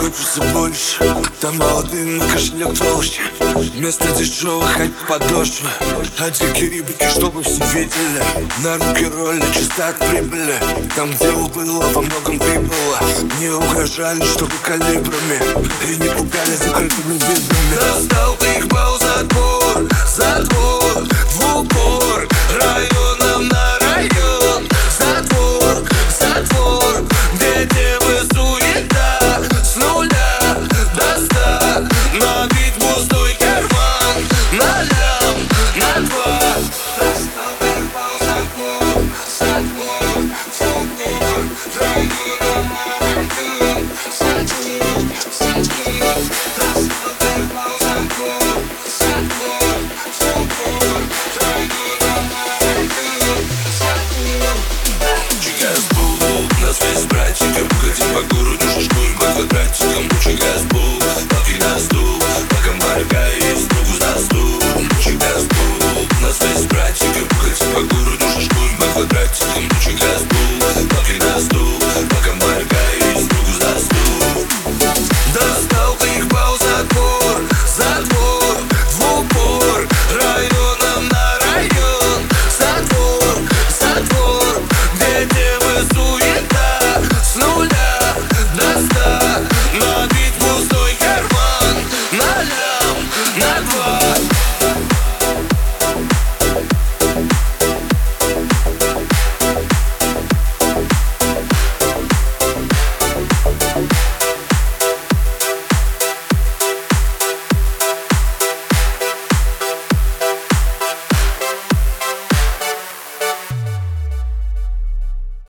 хочется больше. Там молодым кошелек толще, вместо дешевых хайп подошвы. А дикие рыбки, чтобы все видели, на руки роли чисто от прибыли. Там, где было, во многом прибыло. Не угрожали, чтобы калибрами, и не пугали закрытыми видами. Достал их пауз.